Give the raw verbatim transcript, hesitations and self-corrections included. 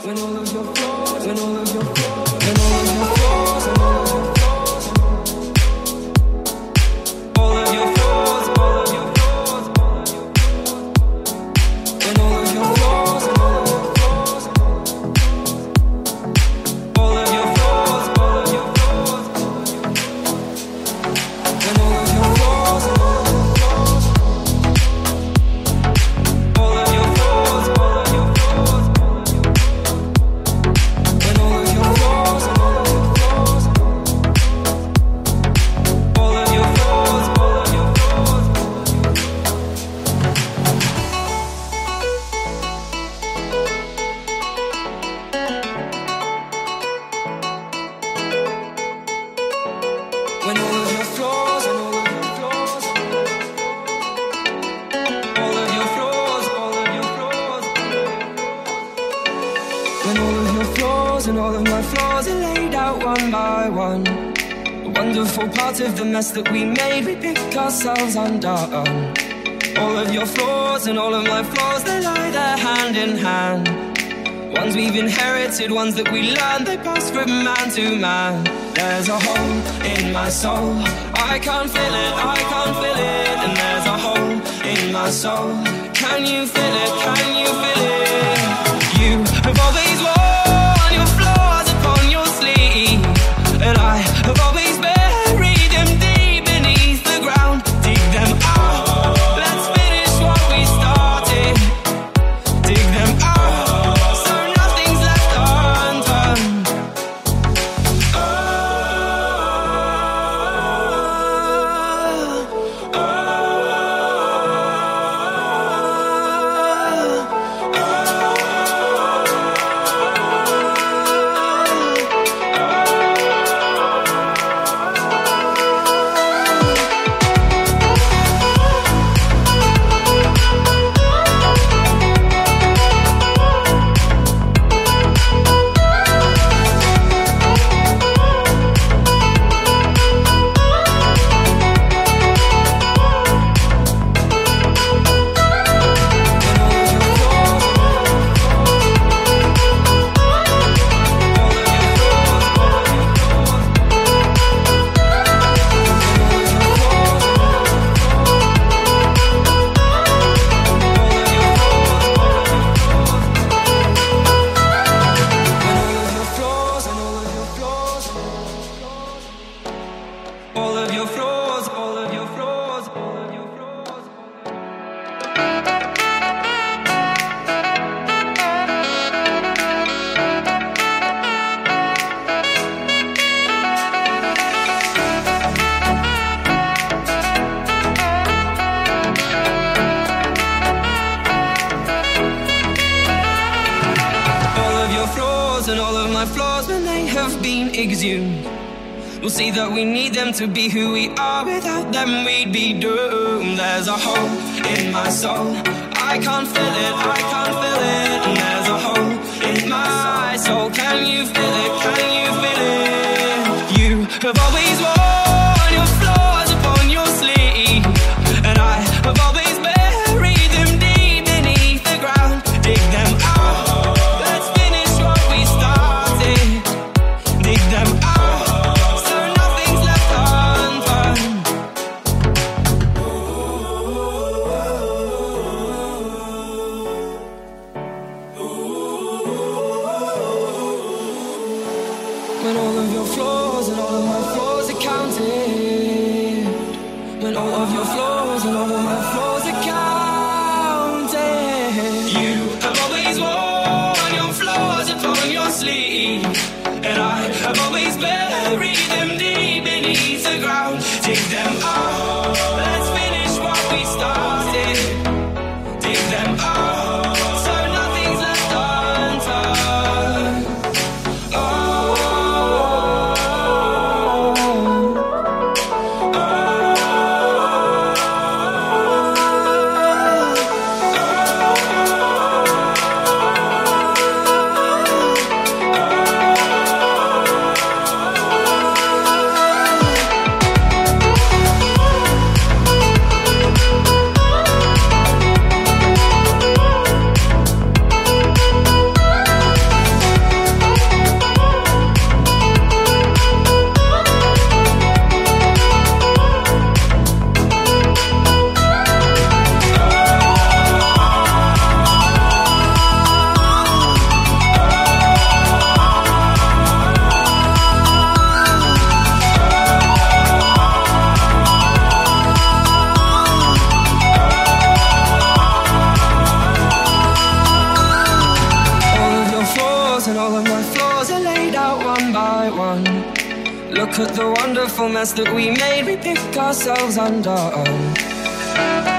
when all of your flaws, when all of your flaws, when all of your flaws, when all of your flaws, all of your flaws, all of your flaws, when all of your flaws, when all of your flaws, all of your flaws, all of your flaws, when all of your flaws, all of your flaws, all of your flaws, all of your flaws, when all of your flaws, all of your flaws, all of your flaws, all of your flaws. When all of your flaws and all of your flaws, all of your flaws, all of your flaws. When all of your flaws and all of my flaws are laid out one by one, the wonderful parts of the mess that we made, we pick ourselves undone. All of your flaws and all of my flaws, they lie there hand in hand. Ones we've inherited, ones that we learned, they pass from man to man. There's a hole in my soul, I can't feel it, I can't feel it. And there's a hole in my soul, can you feel it, can you feel it? You have always worn your flaws upon your sleeve, and I have always buried them deep beneath the ground. Dig them out, let's finish what we started. Dig them out, so nothing's left undone. All of your flaws, all of your flaws, all of your flaws. All of your flaws and all of my flaws, when they have been exhumed, we'll see that we need them to be who we are. Without them we'd be doomed. There's a hole in my soul, I can't feel it, I can't feel it. And there's a hole in my soul, can you feel it, can you feel it? You have always worn your flaws upon your sleeve, and I have always buried them deep beneath the ground. Dig them out, let's finish what we started. Dig them out, when all of your flaws and all of my flaws are counted. When all of your flaws and all of my flaws are counted. You have always worn your flaws upon your sleeve, and I have always buried them deep beneath the ground. Dig them out, let's finish what we started. Dig them out, so nothing's left unturned. and all of my flaws are laid out one by one. Look at the wonderful mess that we made, we pick ourselves undone.